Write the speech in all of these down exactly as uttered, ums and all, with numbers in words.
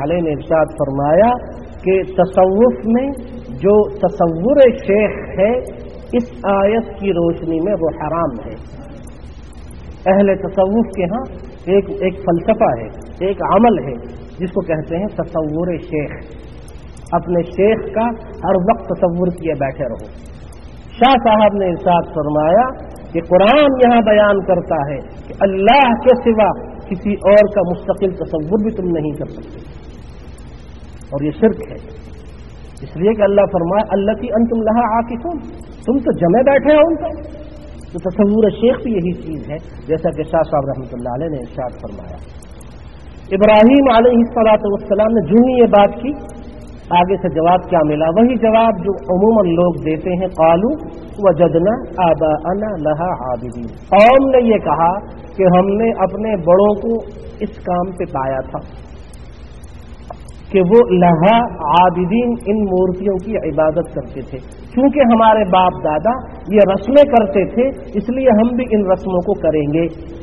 علیہ نے ارشاد فرمایا کہ تصوف میں جو تصور شیخ ہے اس آیت کی روشنی میں وہ حرام ہے. اہل تصوف کے ہاں ایک ایک فلسفہ ہے، ایک عمل ہے جس کو کہتے ہیں تصور شیخ. اپنے شیخ کا ہر وقت تصور کیے بیٹھے رہو. شاہ صاحب نے ارشاد فرمایا کہ قرآن یہاں بیان کرتا ہے کہ اللہ کے سوا کسی اور کا مستقل تصور بھی تم نہیں کر سکتے، اور یہ شرک ہے. اس لیے کہ اللہ فرمایا اللہ کی انتم لہا عاکفون، تم تو جمے بیٹھے ہو ان کا. تو تصور شیخ بھی یہی چیز ہے، جیسا کہ شاہ صاحب رحمۃ اللہ علیہ نے ارشاد فرمایا. ابراہیم علیہ الصلوۃ والسلام نے جو یہ بات کی، آگے سے جواب کیا ملا؟ وہی جواب جو عموماً لوگ دیتے ہیں، قالوا وجدنا آباءنا لها عابدین. قوم نے یہ کہا کہ ہم نے اپنے بڑوں کو اس کام پہ پایا تھا کہ وہ لہا عابدین، ان مورتیوں کی عبادت کرتے تھے. چونکہ ہمارے باپ دادا یہ رسمیں کرتے تھے اس لیے ہم بھی ان رسموں کو کریں گے.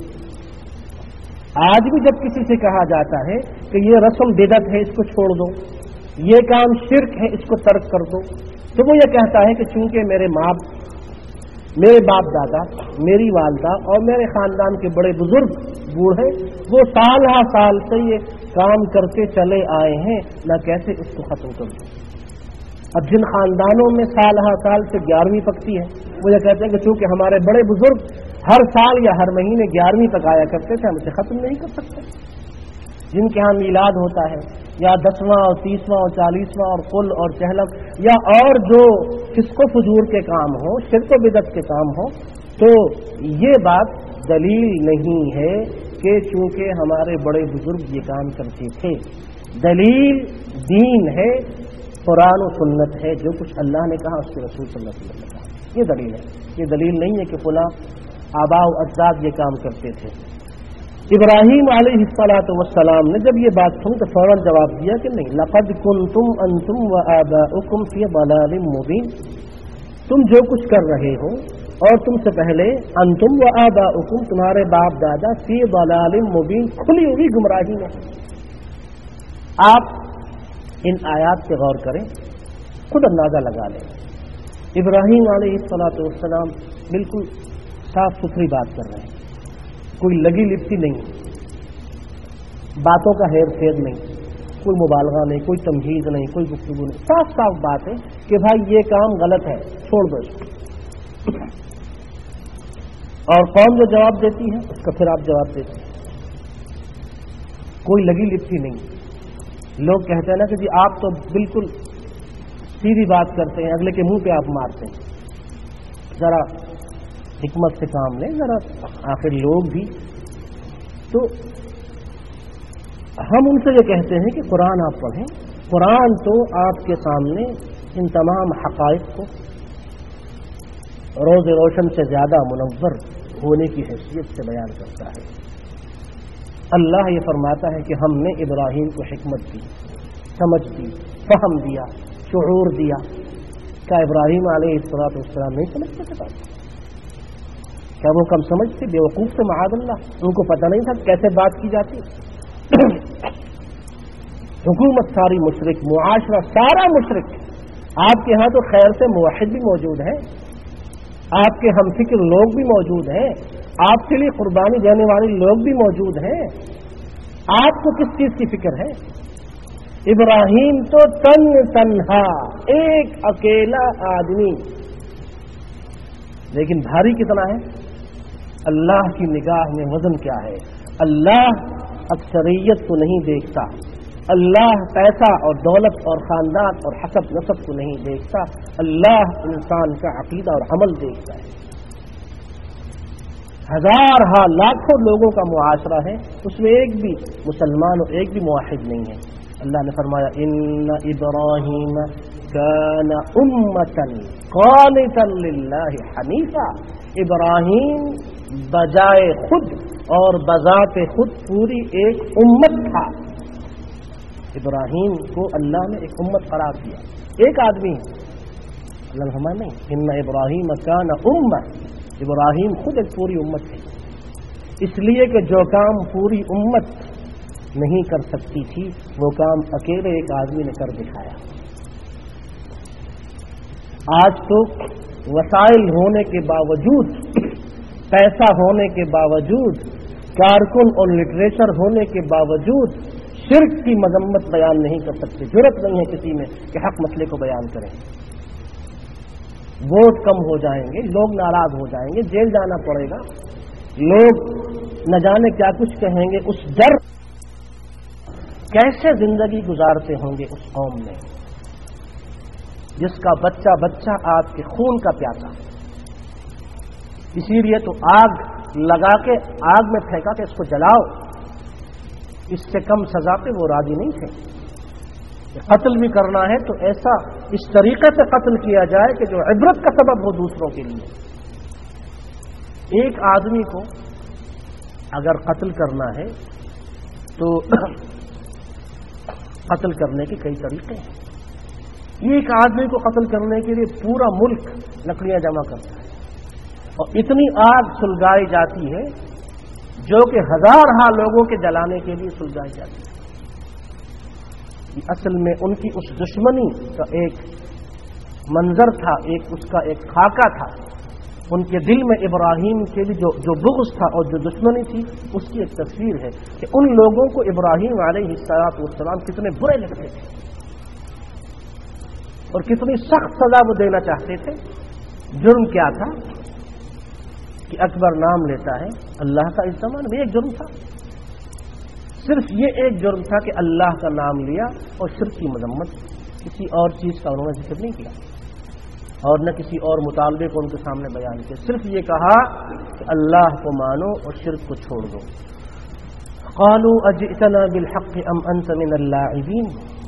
آج بھی جب کسی سے کہا جاتا ہے کہ یہ رسم بدعت ہے، اس کو چھوڑ دو، یہ کام شرک ہے، اس کو ترک کر دو، تو وہ یہ کہتا ہے کہ چونکہ میرے ماں میرے باپ دادا، میری والدہ اور میرے خاندان کے بڑے بزرگ بوڑھے وہ سال ہا سال سے یہ کام کرتے چلے آئے ہیں، نہ کیسے اس کو ختم کر دوں. اب جن خاندانوں میں سال ہا سال سے گیارہویں پکتی ہے، وہ یہ کہتے ہیں کہ چونکہ ہمارے بڑے بزرگ ہر سال یا ہر مہینے گیارہویں پکایا کرتے تھے، ہم اسے ختم نہیں کر سکتے. جن کے ہاں میلاد ہوتا ہے یا دسواں اور تیسواں اور چالیسواں اور قل اور چہلم یا اور جو فسق و فجور کے کام ہو، شرک و بدعت کے کام ہو، تو یہ بات دلیل نہیں ہے کہ چونکہ ہمارے بڑے بزرگ یہ کام کرتے تھے. دلیل دین ہے، قرآن و سنت ہے، جو کچھ اللہ نے کہا اس کے رسول صلی اللہ علیہ وسلم نے کہا، یہ دلیل ہے. یہ دلیل نہیں ہے کہ فلاں آباء و اجداد یہ کام کرتے تھے. ابراہیم علیہ الصلوۃ والسلام نے جب یہ بات سن تو فوراً جواب دیا کہ نہیں، لقد کنتم انتم وآباؤکم فی ضلال مبین، تم جو کچھ کر رہے ہو اور تم سے پہلے انتم وآباؤکم، تمہارے باپ دادا، فی ضلال مبین، کھلی ہوئی گمراہی میں. آپ ان آیات پہ غور کریں، خود اندازہ لگا لیں. ابراہیم علیہ الصلوۃ والسلام بالکل صاف ستھری بات کر رہے ہیں، کوئی لگی لپٹی نہیں، باتوں کا ہیر پھیر نہیں، کوئی مبالغہ نہیں، کوئی تمہید نہیں، کوئی گفتگو نہیں. صاف صاف بات ہے کہ بھائی یہ کام غلط ہے، چھوڑ دو اس کو. اور قوم جو جواب دیتی ہے اس کا پھر آپ جواب دیتے ہیں، کوئی لگی لپٹی نہیں. لوگ کہتے ہیں نا کہ جی آپ تو بالکل سیدھی بات کرتے ہیں، اگلے کے منہ پہ آپ مارتے ہیں. ذرا حکمت سے کام لیں، ذرا آخر لوگ بھی. تو ہم ان سے یہ کہتے ہیں کہ قرآن آپ پڑھیں. قرآن تو آپ کے سامنے ان تمام حقائق کو روز روشن سے زیادہ منور ہونے کی حیثیت سے بیان کرتا ہے. اللہ یہ فرماتا ہے کہ ہم نے ابراہیم کو حکمت دی، سمجھ دی، فہم دیا، شعور دیا. کیا ابراہیم علیہ الصلوۃ والسلام نہیں سمجھتے تھے؟ کیا وہ کم سمجھتے؟ بے وقوف سے معاذ اللہ، ان کو پتہ نہیں تھا کیسے بات کی جاتی. حکومت ساری مشرک، معاشرہ سارا مشرک. آپ کے ہاں تو خیر سے موحد بھی موجود ہیں، آپ کے ہم فکر لوگ بھی موجود ہیں، آپ کے لیے قربانی دینے والے لوگ بھی موجود ہیں. آپ کو کس چیز کی فکر ہے؟ ابراہیم تو تن تنہا، ایک اکیلا آدمی، لیکن بھاری کتنا ہے؟ اللہ کی نگاہ میں وزن کیا ہے؟ اللہ اکثریت کو نہیں دیکھتا، اللہ پیسہ اور دولت اور خاندان اور حسب نسب کو نہیں دیکھتا، اللہ انسان کا عقیدہ اور عمل دیکھتا ہے. ہزار ہاں لاکھوں لوگوں کا معاشرہ ہے، اس میں ایک بھی مسلمان اور ایک بھی موحد نہیں ہے. اللہ نے فرمایا ان ابراہیم کان امۃ قانتا للہ حنیفا. ابراہیم بجائے خود اور بذات خود پوری ایک امت تھا. ابراہیم کو اللہ نے ایک امت قرار دیا، ایک آدمی. اللہ نے فرمایا نہیں، ان ابراہیم کان امہ، ابراہیم خود ایک پوری امت ہے. اس لیے کہ جو کام پوری امت نہیں کر سکتی تھی، وہ کام اکیلے ایک آدمی نے کر دکھایا۔ آج تو وسائل ہونے کے باوجود، پیسہ ہونے کے باوجود، کارکن اور لٹریچر ہونے کے باوجود شرک کی مذمت بیان نہیں کر سکتے، جرأت نہیں ہے کسی میں کہ حق مسئلے کو بیان کریں۔ ووٹ کم ہو جائیں گے، لوگ ناراض ہو جائیں گے، جیل جانا پڑے گا، لوگ نہ جانے کیا کچھ کہیں گے، اس ڈر کیسے زندگی گزارتے ہوں گے اس قوم میں جس کا بچہ بچہ آپ کے خون کا پیاسا۔ اسی لیے تو آگ لگا کے آگ میں پھینکا کہ اس کو جلاؤ، اس سے کم سزا پہ وہ راضی نہیں تھے۔ قتل بھی کرنا ہے تو ایسا اس طریقے سے قتل کیا جائے کہ جو عبرت کا سبب ہو دوسروں کے لیے۔ ایک آدمی کو اگر قتل کرنا ہے تو قتل کرنے کے کئی طریقے ہیں۔ ایک آدمی کو قتل کرنے کے لیے پورا ملک لکڑیاں جمع کرتا ہے اور اتنی آگ سلگائی جاتی ہے جو کہ ہزار ہاں لوگوں کے جلانے کے لیے سلگائی جاتی ہے۔ اصل میں ان کی اس دشمنی کا ایک منظر تھا، ایک اس کا ایک خاکہ تھا۔ ان کے دل میں ابراہیم کے لیے جو جو بغض تھا اور جو دشمنی تھی، اس کی ایک تصویر ہے کہ ان لوگوں کو ابراہیم علیہ الصلوۃ والسلام کتنے برے لگتے تھے اور کتنی سخت سزا وہ دینا چاہتے تھے۔ جرم کیا تھا کہ اکبر نام لیتا ہے اللہ کا، اس زمانے میں ایک جرم تھا، صرف یہ ایک جرم تھا کہ اللہ کا نام لیا اور شرک کی مذمت، کسی اور چیز کا انہوں نے ذکر نہیں کیا اور نہ کسی اور مطالبے کو ان کے سامنے بیان کیا، صرف یہ کہا کہ اللہ کو مانو اور شرک کو چھوڑ دو۔ قالوا اجئتنا بالحق ام انت من اللاعبین،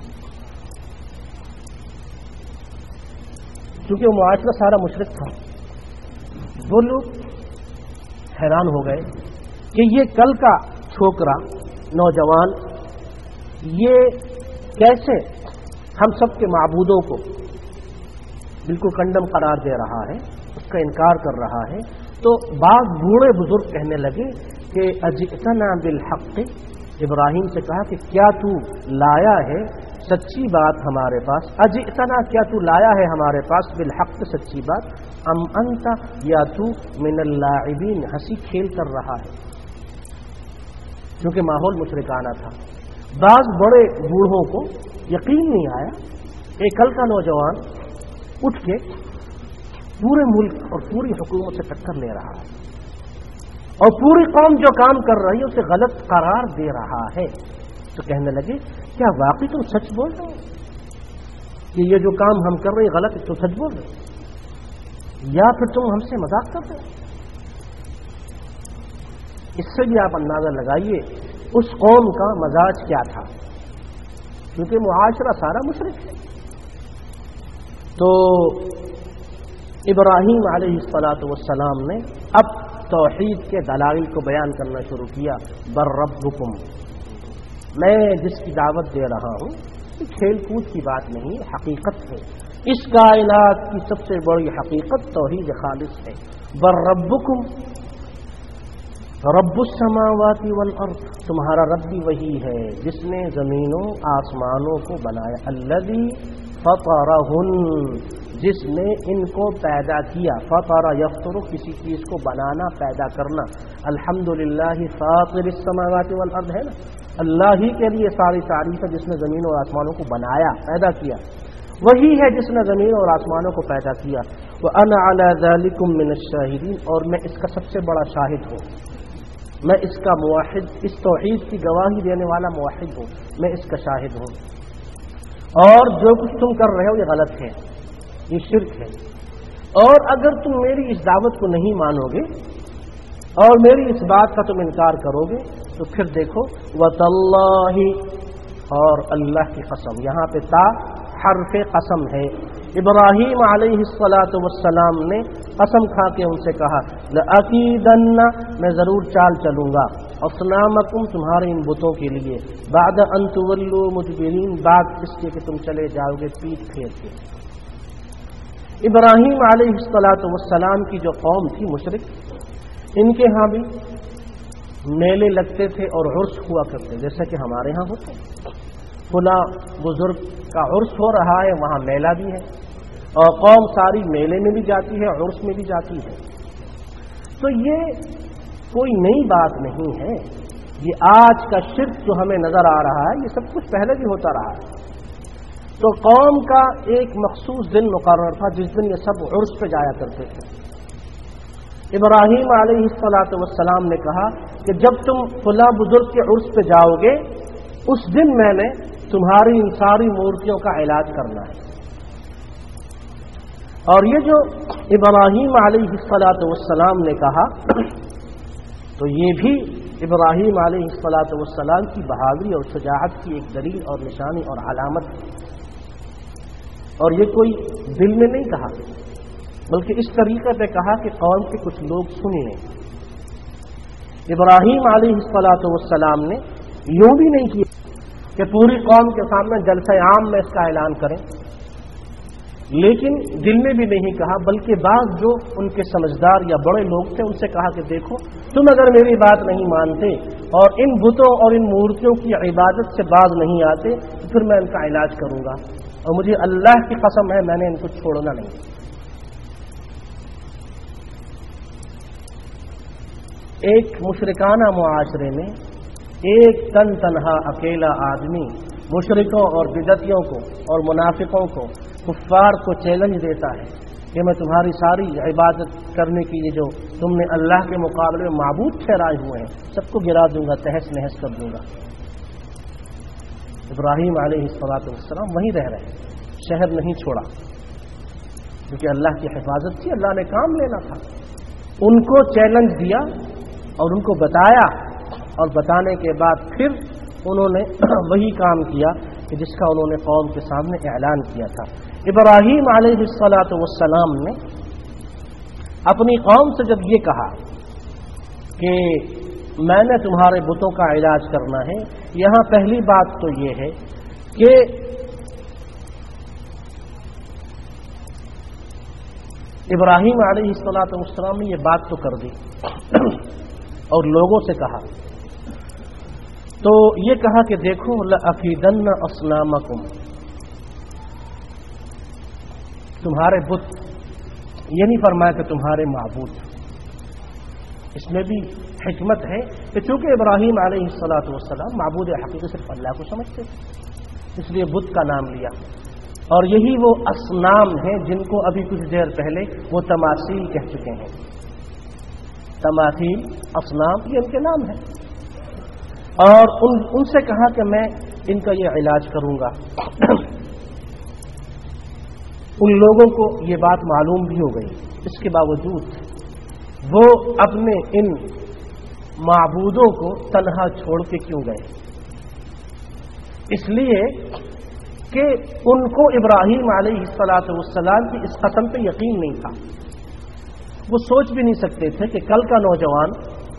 چونکہ وہ معاشرہ سارا مشرک تھا، وہ لوگ حیران ہو گئے کہ یہ کل کا چھوکرا نوجوان یہ کیسے ہم سب کے معبودوں کو بالکل کنڈم قرار دے رہا ہے، اس کا انکار کر رہا ہے۔ تو بعض بوڑھے بزرگ کہنے لگے کہ اجئتنا بالحق، ابراہیم سے کہا کہ کیا تو لایا ہے سچی بات ہمارے پاس، اجئتنا کیا تو لایا ہے ہمارے پاس بالحق سچی بات، ام انت یا تو من اللاعبین ہنسی کھیل کر رہا ہے، کیونکہ ماحول مشرکانہ تھا۔ بعض بڑے بوڑھوں کو یقین نہیں آیا، ایک کل کا نوجوان اٹھ کے پورے ملک اور پوری حکومت سے ٹکر لے رہا ہے اور پوری قوم جو کام کر رہی ہے اسے غلط قرار دے رہا ہے، تو کہنے لگے کیا واقعی تم سچ بول رہے ہو کہ یہ جو کام ہم کر رہے ہیں غلط ہے، تو سچ بول رہے ہو یا پھر تم ہم سے مذاق کر رہے ہو؟ اس سے بھی آپ اندازہ لگائیے اس قوم کا مزاج کیا تھا، کیونکہ معاشرہ سارا مشرک ہے۔ تو ابراہیم علیہ الصلوۃ والسلام نے اب توحید کے دلائل کو بیان کرنا شروع کیا۔ بر ربکم، میں جس کی دعوت دے رہا ہوں یہ کھیل کود کی بات نہیں، حقیقت ہے، اس کائنات کی سب سے بڑی حقیقت توحید خالص ہے۔ بر ربکم رب السماوات والارض، تمہارا رب بھی وہی ہے جس نے زمینوں آسمانوں کو بنایا، الذی فطرہن، جس نے ان کو پیدا کیا، فطر یفطر کسی چیز کو بنانا پیدا کرنا، الحمدللہ فاطر السماوات والارض ہے نا، اللہ ہی کے لیے ساری تعریف ہے جس نے زمینوں اور آسمانوں کو بنایا پیدا کیا، وہی ہے جس نے زمین اور آسمانوں کو پیدا کیا۔ وَأَنَا عَلَى ذَلِكُم مِّنَ الشَّاهِدِينَ، اور میں اس کا سب سے بڑا شاہد ہوں، میں اس کا موحد، اس توحید کی گواہی دینے والا موحد ہوں، میں اس کا شاہد ہوں، اور جو کچھ تم کر رہے ہو یہ غلط ہے، یہ شرک ہے، اور اگر تم میری اس دعوت کو نہیں مانو گے اور میری اس بات کا تم انکار کرو گے تو پھر دیکھو وَتَاللَّهِ، اور اللہ کی قسم، یہاں پہ تا حرف قسم ہے۔ ابراہیم علیہ الصلاۃ والسلام نے قسم کھا کے ان سے کہا لَأَكِيدَنَّ، میں ضرور چال چلوں گا، أَصْنَامَكُمْ، تمہارے ان بتوں کے لیے، بَعْدَ أَن تُوَلُّوا مُدْبِرِينَ، بعد اس کے کہ تم چلے جاؤ گے پیٹ پھیر کے۔ ابراہیم علیہ الصلاۃ والسلام کی جو قوم تھی مشرک، ان کے ہاں بھی میلے لگتے تھے اور عرس ہوا کرتے، جیسا کہ ہمارے ہاں ہوتے ہیں، فلاں بزرگ کا عرس ہو رہا ہے، وہاں میلہ بھی ہے، اور قوم ساری میلے میں بھی جاتی ہے، عرس میں بھی جاتی ہے۔ تو یہ کوئی نئی بات نہیں ہے، یہ آج کا شرک جو ہمیں نظر آ رہا ہے یہ سب کچھ پہلے بھی ہوتا رہا ہے۔ تو قوم کا ایک مخصوص دن مقرر تھا جس دن یہ سب عرس پہ جایا کرتے تھے۔ ابراہیم علیہ الصلوۃ والسلام نے کہا کہ جب تم فلاں بزرگ کے عرس پہ جاؤ گے اس دن میں نے تمہاری ان ساری مورتیوں کا علاج کرنا ہے۔ اور یہ جو ابراہیم علیہ الصلوۃ والسلام نے کہا تو یہ بھی ابراہیم علیہ الصلوۃ والسلام کی بہادری اور شجاعت کی ایک دلیل اور نشانی اور علامت ہے۔ اور یہ کوئی دل میں نہیں کہا بلکہ اس طریقے سے کہا کہ قوم کے کچھ لوگ سن لیں۔ ابراہیم علیہ الصلوۃ والسلام نے یوں بھی نہیں کیا کہ پوری قوم کے سامنے جلسہ عام میں اس کا اعلان کریں، لیکن دل میں بھی نہیں کہا بلکہ بعض جو ان کے سمجھدار یا بڑے لوگ تھے ان سے کہا کہ دیکھو تم اگر میری بات نہیں مانتے اور ان بتوں اور ان مورتیوں کی عبادت سے باز نہیں آتے تو پھر میں ان کا علاج کروں گا، اور مجھے اللہ کی قسم ہے میں نے ان کو چھوڑنا نہیں۔ ایک مشرکانہ معاشرے میں ایک تن تنہا اکیلا آدمی مشرکوں اور بدعتیوں کو اور منافقوں کو کفار کو چیلنج دیتا ہے کہ میں تمہاری ساری عبادت کرنے کی یہ جو تم نے اللہ کے مقابلے میں معبود ٹھہرائے ہوئے ہیں سب کو گرا دوں گا، تہس نہس کر دوں گا۔ ابراہیم علیہ الصلوۃ والسلام وہیں رہ رہے، شہر نہیں چھوڑا، کیونکہ اللہ کی حفاظت تھی، اللہ نے کام لینا تھا۔ ان کو چیلنج دیا اور ان کو بتایا، اور بتانے کے بعد پھر انہوں نے وہی کام کیا کہ جس کا انہوں نے قوم کے سامنے اعلان کیا تھا۔ ابراہیم علیہ الصلوۃ والسلام نے اپنی قوم سے جب یہ کہا کہ میں نے تمہارے بتوں کا علاج کرنا ہے، یہاں پہلی بات تو یہ ہے کہ ابراہیم علیہ الصلوۃ والسلام نے یہ بات تو کر دی اور لوگوں سے کہا، تو یہ کہا کہ دیکھو لَأَكِيدَنَّ أَصْنَامَكُمْ، تمہارے بت، یہ نہیں فرمایا کہ تمہارے معبود۔ اس میں بھی حکمت ہے کہ چونکہ ابراہیم علیہ الصلوۃ والسلام معبود حقیقی صرف اللہ کو سمجھتے تھے اس لیے بت کا نام لیا، اور یہی وہ اصنام ہیں جن کو ابھی کچھ دیر پہلے وہ تماثیل کہہ چکے ہیں۔ تماثیل، اصنام، یہ ان کے نام ہیں، اور ان ان سے کہا کہ میں ان کا یہ علاج کروں گا۔ ان لوگوں کو یہ بات معلوم بھی ہو گئی، اس کے باوجود وہ اپنے ان معبودوں کو تنہا چھوڑ کے کیوں گئے؟ اس لیے کہ ان کو ابراہیم علیہ الصلوۃ والسلام کی اس قسم پہ یقین نہیں تھا۔ وہ سوچ بھی نہیں سکتے تھے کہ کل کا نوجوان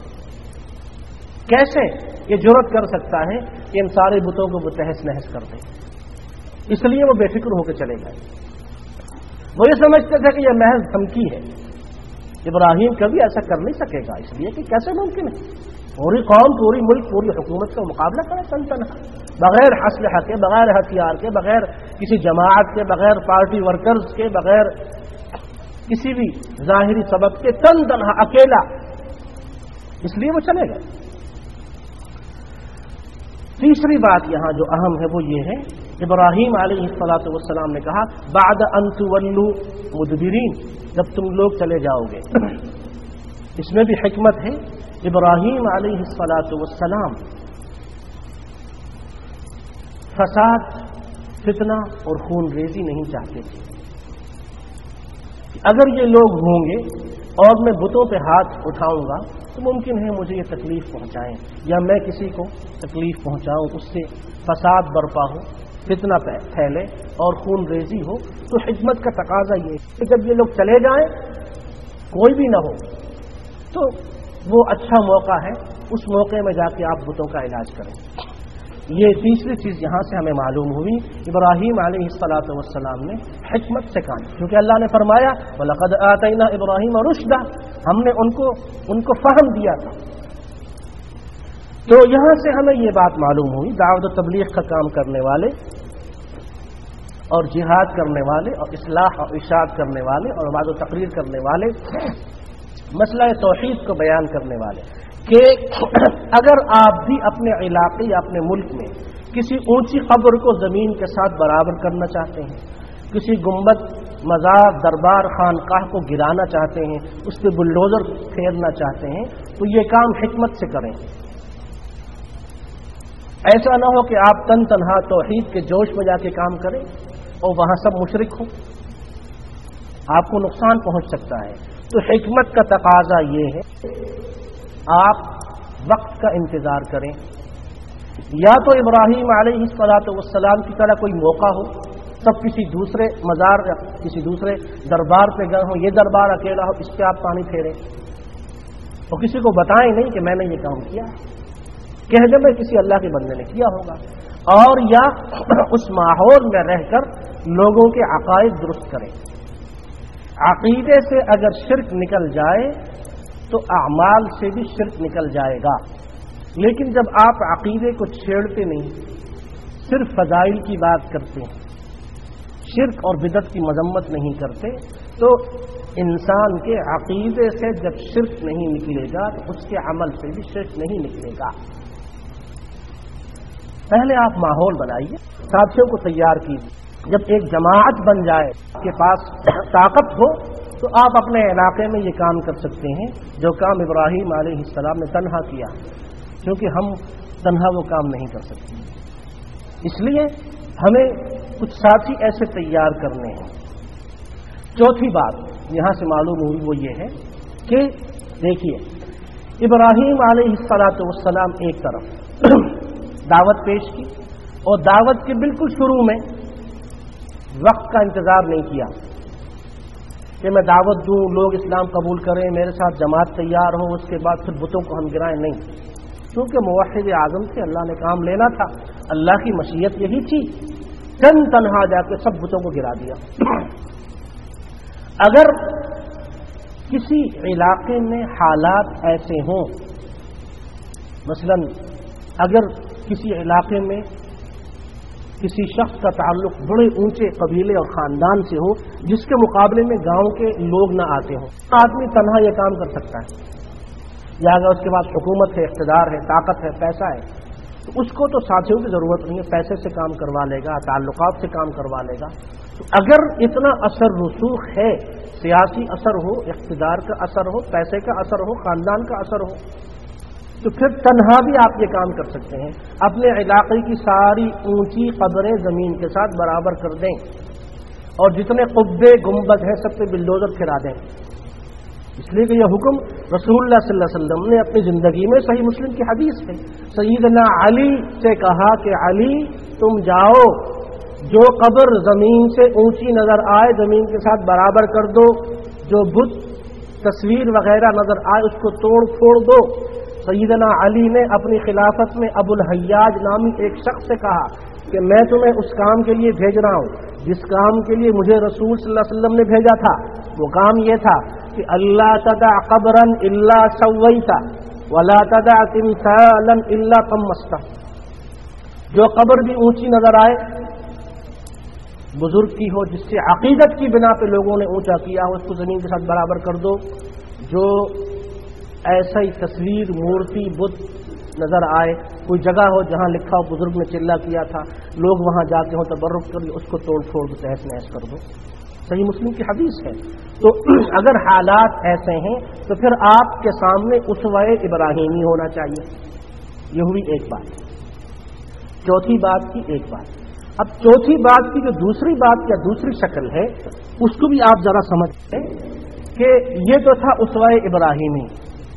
کیسے یہ جرأت کر سکتا ہے کہ ان سارے بتوں کو وہ تہس نہس کر دے۔ اس لیے وہ بے فکر ہو کے چلے گئے۔ وہ یہ سمجھتے تھے کہ یہ محض دھمکی ہے، ابراہیم کبھی ایسا کر نہیں سکے گا، اس لیے کہ کیسے ممکن ہے پوری قوم، پوری ملک، پوری حکومت کا مقابلہ کرے تن تنہا، بغیر اسلحہ کے، بغیر ہتھیار کے، بغیر کسی جماعت کے، بغیر پارٹی ورکرز کے، بغیر کسی بھی ظاہری سبب کے، تن تنہا اکیلا۔ اس لیے وہ چلے گئے۔ تیسری بات یہاں جو اہم ہے وہ یہ ہے، ابراہیم علیہ الصلوۃ والسلام نے کہا بعد ان تولوا مدبرین، جب تم لوگ چلے جاؤ گے۔ اس میں بھی حکمت ہے، ابراہیم علیہ الصلوۃ والسلام فساد، فتنہ اور خون ریزی نہیں چاہتے تھے۔ اگر یہ لوگ ہوں گے اور میں بتوں پہ ہاتھ اٹھاؤں گا تو ممکن ہے مجھے یہ تکلیف پہنچائیں یا میں کسی کو تکلیف پہنچاؤں، اس سے فساد برپا ہو، فتنہ پھیلے اور خون ریزی ہو۔ تو حکمت کا تقاضا یہ ہے کہ جب یہ لوگ چلے جائیں، کوئی بھی نہ ہو، تو وہ اچھا موقع ہے، اس موقع میں جا کے آپ بتوں کا علاج کریں۔ یہ تیسری چیز یہاں سے ہمیں معلوم ہوئی، ابراہیم علیہ الصلوۃ والسلام نے حکمت سے کام، کیونکہ اللہ نے فرمایا وَلَقَدْ آتَيْنَا إِبْرَاهِيمَ رُشْدَهُ، ہم نے ان کو ان کو فہم دیا تھا تو یہاں سے ہمیں یہ بات معلوم ہوئی، دعوت و تبلیغ کا کام کرنے والے اور جہاد کرنے والے اور اصلاح اور ارشاد کرنے والے اور وعظ و تقریر کرنے والے، مسئلہ توحید کو بیان کرنے والے، کہ اگر آپ بھی اپنے علاقے یا اپنے ملک میں کسی اونچی قبر کو زمین کے ساتھ برابر کرنا چاہتے ہیں، کسی گنبد، مزار، دربار، خانقاہ کو گرانا چاہتے ہیں، اس پہ بلڈوزر پھیرنا چاہتے ہیں، تو یہ کام حکمت سے کریں۔ ایسا نہ ہو کہ آپ تن تنہا توحید کے جوش میں جا کے کام کریں اور وہاں سب مشرک ہوں، آپ کو نقصان پہنچ سکتا ہے۔ تو حکمت کا تقاضا یہ ہے آپ وقت کا انتظار کریں، یا تو ابراہیم علیہ الصلوۃ والسلام کی طرح کوئی موقع ہو، سب کسی دوسرے مزار یا کسی دوسرے دربار پہ گئے ہوں، یہ دربار اکیلا ہو، اس پہ آپ پانی پھیریں اور کسی کو بتائیں نہیں کہ میں نے یہ کام کیا، کہہ دیں میں کسی اللہ کے بندے نے کیا ہوگا، اور یا اس ماحول میں رہ کر لوگوں کے عقائد درست کریں۔ عقیدے سے اگر شرک نکل جائے تو اعمال سے بھی شرک نکل جائے گا، لیکن جب آپ عقیدے کو چھیڑتے نہیں، صرف فضائل کی بات کرتے ہیں، شرک اور بدعت کی مذمت نہیں کرتے، تو انسان کے عقیدے سے جب شرک نہیں نکلے گا تو اس کے عمل سے بھی شرک نہیں نکلے گا۔ پہلے آپ ماحول بنائیے، ساتھیوں کو تیار کیجیے، جب ایک جماعت بن جائے، آپ کے پاس طاقت ہو، تو آپ اپنے علاقے میں یہ کام کر سکتے ہیں جو کام ابراہیم علیہ السلام نے تنہا کیا، کیونکہ ہم تنہا وہ کام نہیں کر سکتے، اس لیے ہمیں کچھ ساتھی ایسے تیار کرنے ہیں۔ چوتھی بات یہاں سے معلوم ہوئی وہ یہ ہے کہ دیکھیے، ابراہیم علیہ الصلوۃ والسلام ایک طرف دعوت پیش کی، اور دعوت کے بالکل شروع میں وقت کا انتظار نہیں کیا کہ میں دعوت دوں، لوگ اسلام قبول کریں، میرے ساتھ جماعت تیار ہو، اس کے بعد پھر بتوں کو ہم گرائیں، نہیں، کیونکہ موحد اعظم سے اللہ نے کام لینا تھا، اللہ کی مشیت یہی تھی، تن تنہا جا کے سب بتوں کو گرا دیا۔ اگر کسی علاقے میں حالات ایسے ہوں، مثلا اگر کسی علاقے میں کسی شخص کا تعلق بڑے اونچے قبیلے اور خاندان سے ہو جس کے مقابلے میں گاؤں کے لوگ نہ آتے ہوں، آدمی تنہا یہ کام کر سکتا ہے، یا اگر اس کے پاس حکومت ہے، اقتدار ہے، طاقت ہے، پیسہ ہے، تو اس کو تو ساتھیوں کی ضرورت نہیں ہے، پیسے سے کام کروا لے گا، تعلقات سے کام کروا لے گا۔ تو اگر اتنا اثر رسوخ ہے، سیاسی اثر ہو، اقتدار کا اثر ہو، پیسے کا اثر ہو، خاندان کا اثر ہو، تو پھر تنہا بھی آپ یہ کام کر سکتے ہیں، اپنے علاقے کی ساری اونچی قبریں زمین کے ساتھ برابر کر دیں، اور جتنے قبے گنبد ہیں سب پہ بلڈوزر پھرا دیں، اس لیے کہ یہ حکم رسول اللہ صلی اللہ علیہ وسلم نے اپنی زندگی میں، صحیح مسلم کی حدیث ہے، سیدنا علی سے کہا کہ علی تم جاؤ، جو قبر زمین سے اونچی نظر آئے زمین کے ساتھ برابر کر دو، جو بت تصویر وغیرہ نظر آئے اس کو توڑ پھوڑ دو۔ سیدنا علی نے اپنی خلافت میں ابو الحیاج نامی ایک شخص سے کہا کہ میں تمہیں اس کام کے لیے بھیج رہا ہوں جس کام کے لیے مجھے رسول صلی اللہ علیہ وسلم نے بھیجا تھا، وہ کام یہ تھا کہ اللہ تدع قبرا الا سویتا ولا تدع تمثالا الا طمستا، جو قبر بھی اونچی نظر آئے، بزرگ کی ہو، جس سے عقیدت کی بنا پہ لوگوں نے اونچا کیا ہو، اس کو زمین کے ساتھ برابر کر دو، جو ایسا ہی تصویر، مورتی، بت نظر آئے، کوئی جگہ ہو جہاں لکھا ہو بزرگ نے چلہ کیا تھا، لوگ وہاں جاتے ہوں تبرک کر، اس کو توڑ پھوڑ دو، تہس نہس کر دو، صحیح مسلم کی حدیث ہے۔ تو اگر حالات ایسے ہیں تو پھر آپ کے سامنے اسوہ ابراہیمی ہونا چاہیے، یہ ہوئی ایک بات۔ چوتھی بات کی ایک بات، اب چوتھی بات کی جو دوسری بات یا دوسری شکل ہے اس کو بھی آپ ذرا سمجھیں کہ یہ تو تھا اسوہ ابراہیمی،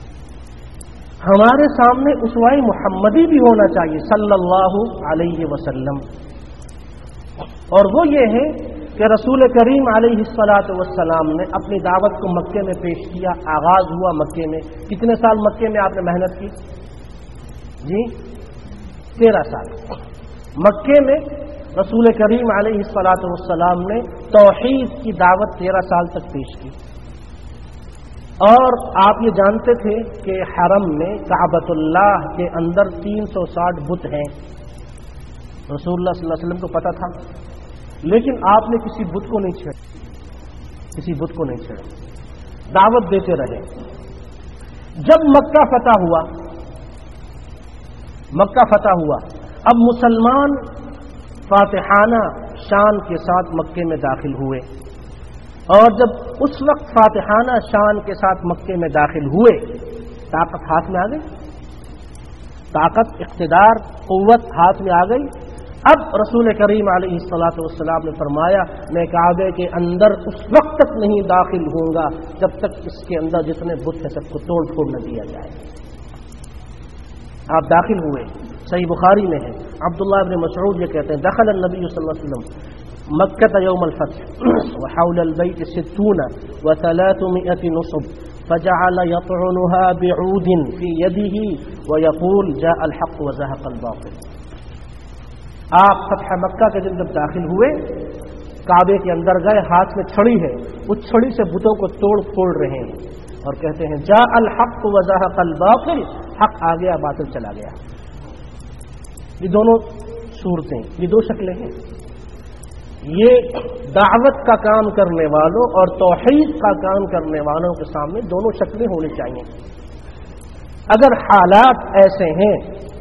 ہمارے سامنے اسوہ محمدی بھی ہونا چاہیے صلی اللہ علیہ وسلم، اور وہ یہ ہے کہ رسول کریم علیہ الصلاۃ والسلام نے اپنی دعوت کو مکے میں پیش کیا، آغاز ہوا مکے میں۔ کتنے سال مکے میں آپ نے محنت کی؟ جی تیرہ سال مکے میں رسول کریم علیہ الصلاۃ والسلام نے توحید کی دعوت تیرہ سال تک پیش کی۔ اور آپ یہ جانتے تھے کہ حرم میں کعبۃ اللہ کے اندر تین سو ساٹھ بت ہیں، رسول اللہ صلی اللہ علیہ وسلم کو پتا تھا، لیکن آپ نے کسی بت کو نہیں چھیڑا، کسی بت کو نہیں چھیڑا، دعوت دیتے رہے۔ جب مکہ فتح ہوا مکہ فتح ہوا اب مسلمان فاتحانہ شان کے ساتھ مکے میں داخل ہوئے، اور جب اس وقت فاتحانہ شان کے ساتھ مکے میں داخل ہوئے، طاقت ہاتھ میں آ گئی، طاقت، اقتدار، قوت ہاتھ میں آ گئی۔ اب رسول کریم علیہ الصلوۃ والسلام نے فرمایا میں کعبے کے اندر اس وقت تک نہیں داخل ہوں گا جب تک اس کے اندر جتنے بت ہیں سب کو توڑ پھوڑ نہ دیا جائے۔ آپ داخل ہوئے، صحیح بخاری میں ہے، عبداللہ ابن مسعود یہ کہتے ہیں دخل النبی صلی اللہ علیہ وسلم مکہ یوم الفتح وحول البیت ستون وثلاثمائة نصب فجعل يطعنها بعود في يده ويقول جاء الحق وزهق الباطل۔ آپ فتح مکہ کے دن جب داخل ہوئے، کعبے کے اندر گئے، ہاتھ میں چھڑی ہے، اس چھڑی سے بتوں کو توڑ پھوڑ رہے ہیں اور کہتے ہیں جاء الحق وزهق الباطل، حق آ گیا باطل چلا گیا۔ یہ دونوں صورتیں، یہ دو شکلیں ہیں، یہ دعوت کا کام کرنے والوں اور توحید کا کام کرنے والوں کے سامنے دونوں شکلیں ہونی چاہیے۔ اگر حالات ایسے ہیں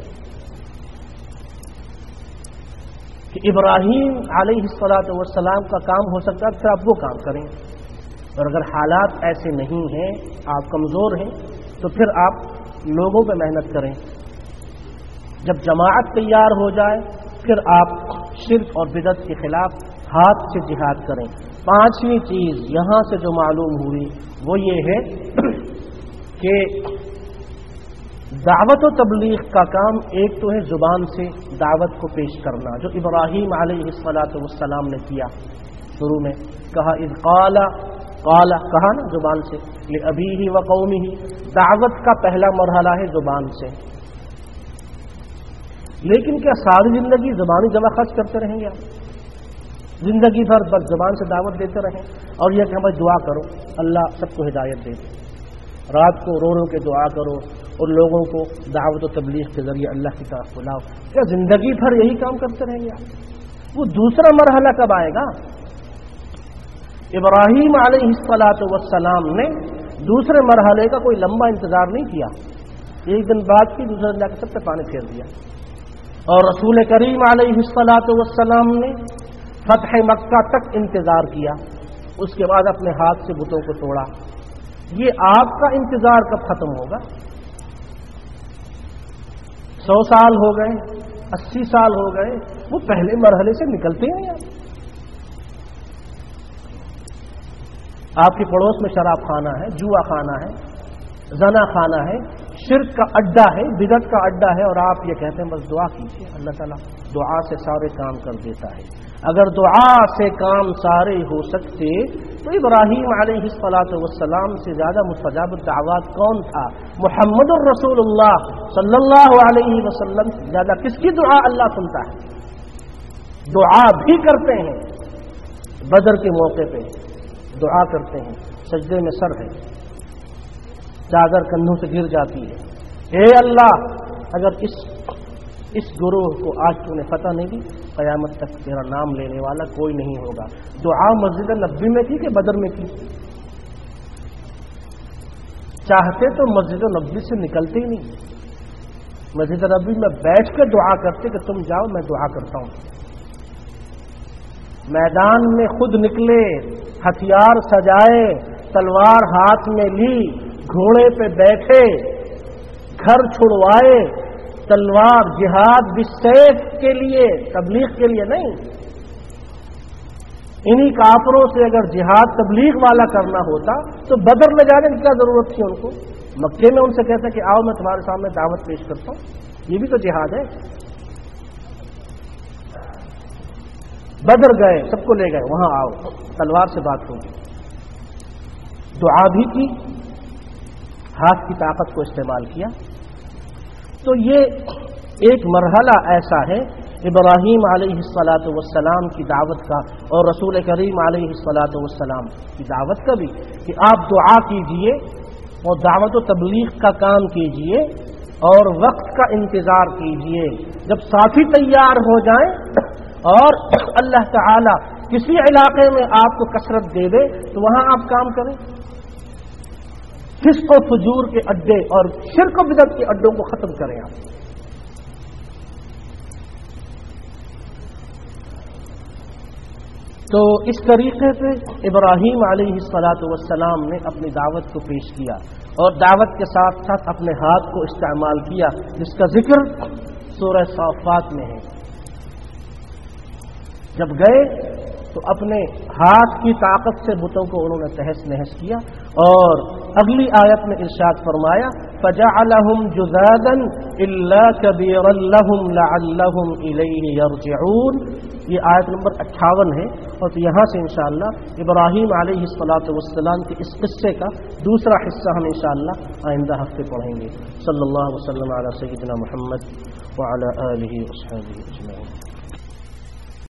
کہ ابراہیم علیہ الصلوۃ والسلام کا کام ہو سکتا ہے پھر آپ وہ کام کریں، اور اگر حالات ایسے نہیں ہیں، آپ کمزور ہیں، تو پھر آپ لوگوں پہ محنت کریں۔ جب جماعت تیار ہو جائے پھر آپ شرک اور بدعت کے خلاف ہاتھ سے جہاد کریں۔ پانچویں چیز یہاں سے جو معلوم ہوئی وہ یہ ہے کہ دعوت و تبلیغ کا کام ایک تو ہے زبان سے دعوت کو پیش کرنا، جو ابراہیم علیہ الصلوۃ والسلام نے کیا، شروع میں کہا اذ قال قال کہا نا زبان سے لأبیہ وقومہ، دعوت کا پہلا مرحلہ ہے زبان سے۔ لیکن کیا ساری زندگی زبانی جمع خرچ کرتے رہیں گے آپ؟ زندگی بھر بس زبان سے دعوت دیتے رہیں اور یہ کہ ہمیں دعا کرو اللہ سب کو ہدایت دے، رات کو رو رو کے دعا کرو اور لوگوں کو دعوت و تبلیغ کے ذریعے اللہ کی طرف بلاؤ، کیا زندگی بھر یہی کام کرتے رہیں گے آپ؟ وہ دوسرا مرحلہ کب آئے گا؟ ابراہیم علیہ الصلوۃ والسلام نے دوسرے مرحلے کا کوئی لمبا انتظار نہیں کیا، ایک دن بعد کی دوسرے دن جا کے سب پہ پانی پھیر دیا، اور رسول کریم علیہ الصلوۃ والسلام نے فتح مکہ تک انتظار کیا، اس کے بعد اپنے ہاتھ سے بتوں کو توڑا۔ یہ آپ کا انتظار کب ختم ہوگا؟ سو سال ہو گئے، اسی سال ہو گئے، وہ پہلے مرحلے سے نکلتے ہیں آپ؟ آپ کے پڑوس میں شراب خانہ ہے، جوا خانہ ہے، زنا خانہ ہے، شرک کا اڈا ہے، بدعت کا اڈا ہے، اور آپ یہ کہتے ہیں بس دعا کیجیے، اللہ تعالیٰ دعا سے سارے کام کر دیتا ہے۔ اگر دعا سے کام سارے ہو سکتے تو ابراہیم علیہ الصلوۃ والسلام سے زیادہ مستجاب الدعوات کون تھا؟ محمد الرسول اللہ صلی اللہ علیہ وسلم سے زیادہ کس کی دعا اللہ سنتا ہے؟ دعا بھی کرتے ہیں، بدر کے موقع پہ دعا کرتے ہیں، سجدے میں سر ہے، چادر کندھوں سے گر جاتی ہے، اے اللہ اگر اس اس گروہ کو آج تو نے فتح نہیں دی، قیامت تک تیرا نام لینے والا کوئی نہیں ہوگا۔ دعا مسجد نبوی میں تھی کہ بدر میں تھی؟ چاہتے تو مسجد نبوی سے نکلتے ہی نہیں، مسجد نبوی میں بیٹھ کر دعا کرتے کہ تم جاؤ میں دعا کرتا ہوں۔ میدان میں خود نکلے، ہتھیار سجائے، تلوار ہاتھ میں لی، گھوڑے پہ بیٹھے، گھر چھڑوائے، تلوار جہاد بالسیف کے لیے، تبلیغ کے لیے نہیں۔ انہی کافروں سے اگر جہاد تبلیغ والا کرنا ہوتا تو بدر میں جانے کی کیا ضرورت تھی ان کو؟ مکے میں ان سے کہتا کہ آؤ میں تمہارے سامنے دعوت پیش کرتا ہوں، یہ بھی تو جہاد ہے۔ بدر گئے، سب کو لے گئے، وہاں آؤ تلوار سے بات ہوگی۔ دعا بھی کی، ہاتھ کی طاقت کو استعمال کیا۔ تو یہ ایک مرحلہ ایسا ہے ابراہیم علیہ الصلوۃ والسلام کی دعوت کا اور رسول کریم علیہ الصلوۃ والسلام کی دعوت کا بھی، کہ آپ دعا کیجئے اور دعوت و تبلیغ کا کام کیجئے اور وقت کا انتظار کیجئے. جب ساتھی تیار ہو جائیں اور اللہ تعالی کسی علاقے میں آپ کو کثرت دے دے تو وہاں آپ کام کریں. فسق و فجور کے اڈے اور شرک و بدعت کے اڈوں کو ختم کریں آپ. تو اس طریقے سے ابراہیم علیہ الصلاۃ والسلام نے اپنی دعوت کو پیش کیا اور دعوت کے ساتھ ساتھ اپنے ہاتھ کو استعمال کیا، جس کا ذکر سورہ صافات میں ہے. جب گئے تو اپنے ہاتھ کی طاقت سے بتوں کو انہوں نے تہس نہس کیا، اور اگلی آیت میں ارشاد فرمایا فَجَعَلَهُمْ جُذَاذًا إِلَّا كَبِيرًا لَهُمْ لَعَلَّهُمْ إِلَيْهِ يَرْجِعُونَ. یہ آیت نمبر اٹھاون ہے، اور یہاں سے انشاءاللہ ابراہیم علیہ الصلاۃ والسلام کے اس قصے کا دوسرا حصہ ہم انشاءاللہ آئندہ ہفتے پڑھیں گے. صلی اللہ وسلم علی سیدنا محمد وعلی آلہ وصحبہ اجمعین.